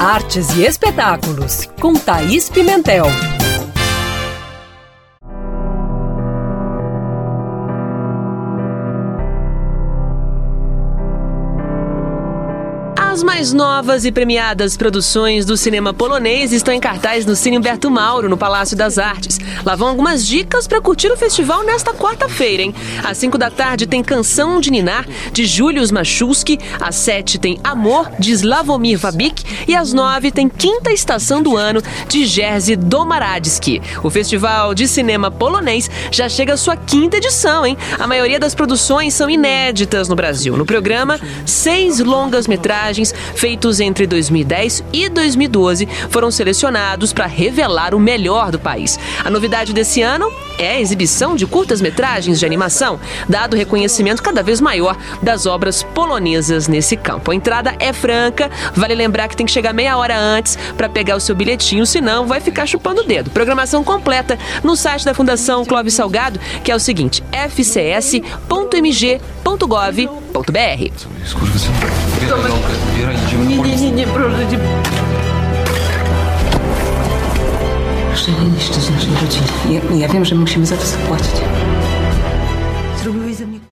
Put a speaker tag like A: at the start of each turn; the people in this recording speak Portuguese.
A: Artes e espetáculos, com Thaís Pimentel.
B: As mais novas e premiadas produções do cinema polonês estão em cartaz no Cine Humberto Mauro, no Palácio das Artes. Lá vão algumas dicas para curtir o festival nesta quarta-feira, hein? Às 5 da tarde tem Canção de Ninar, de Julius Machulski. Às 7 tem Amor, de Slavomir Vabik. E às 9 tem Quinta Estação do Ano, de Jerzy Domaradski. O Festival de Cinema Polonês já chega à sua quinta edição, hein? A maioria das produções são inéditas no Brasil. No programa, 6 longas-metragens feitos entre 2010 e 2012 foram selecionados para revelar o melhor do país. A novidade desse ano é a exibição de curtas-metragens de animação, dado o reconhecimento cada vez maior das obras polonesas nesse campo. A entrada é franca, vale lembrar que tem que chegar meia hora antes para pegar o seu bilhetinho, senão vai ficar chupando o dedo. Programação completa no site da Fundação Clóvis Salgado, que é o seguinte, fcs.mg.gov.br.
C: Nie, proszę cię. Że nie niszczysz naszej rodziny. Ja wiem, że musimy za to zapłacić.